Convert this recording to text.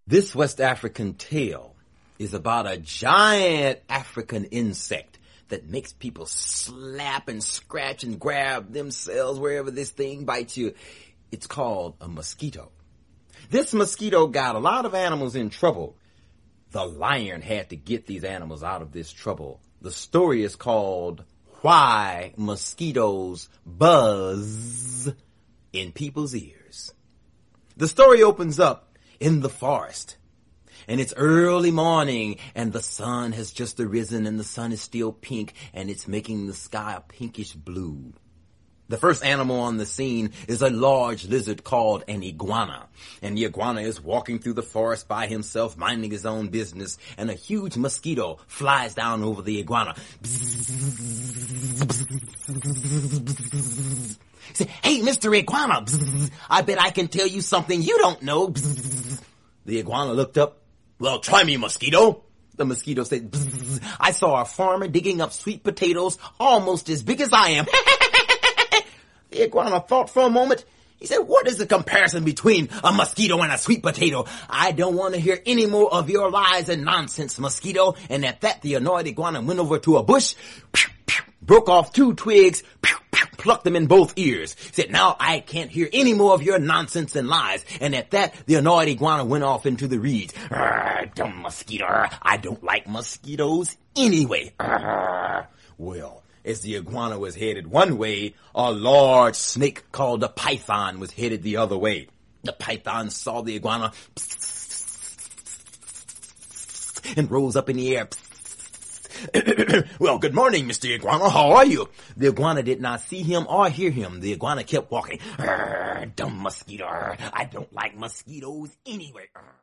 This West African tale is about a giant African insect that makes people slap and scratch and grab themselves wherever this thing bites you. It's called a mosquito. This mosquito got a lot of animals in trouble. The lion had to get these animals out of this trouble. The story is called Why Mosquitoes Buzz in People's Ears. The story opens up in the forest. And it's early morning, and the sun has just arisen, and the sun is still pink, and it's making the sky a pinkish blue. The first animal on the scene is a large lizard called an iguana. And the iguana is walking through the forest by himself, minding his own business, and a huge mosquito flies down over the iguana. Say, "Hey, Mr. Iguana, I bet I can tell you something you don't know." The iguana looked up. "Well, try me, mosquito." The mosquito said, "I saw a farmer digging up sweet potatoes almost as big as I am." The iguana thought for a moment. He said, "What is the comparison between a mosquito and a sweet potato? I don't want to hear any more of your lies and nonsense, mosquito." And at that, the annoyed iguana went over to a bush, broke off 2 twigs, plucked them in both ears. He said, "Now I can't hear any more of your nonsense and lies." And at that, the annoyed iguana went off into the reeds. "Dumb mosquito. I don't like mosquitoes anyway." Well, as the iguana was headed one way, a large snake called a python was headed the other way. The python saw the iguana and rose up in the air. "Well, good morning, Mr. Iguana. How are you?" The iguana did not see him or hear him. The iguana kept walking. "Dumb mosquito. I don't like mosquitoes anyway."